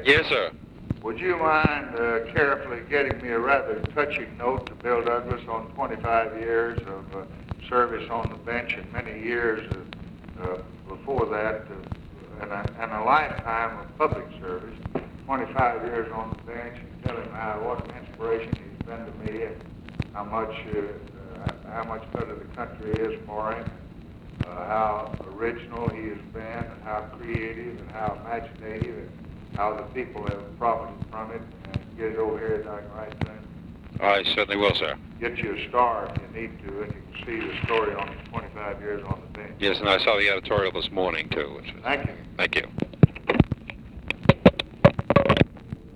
Yes, sir. Would you mind carefully getting me a rather touching note to Bill Douglas on 25 years of service on the bench and many years before that, and a lifetime of public service, 25 years on the bench, and tell him what an inspiration he's been to me and how much better the country is for him, how original he has been, and how creative and how imaginative, and how the people have profited from it, and get it over here if I can write to him. I certainly will, sir. Get you a star if you need to, and you can see the story on his 25 years on the bench. Yes, and I saw the editorial this morning, too. Thank you. Thank you.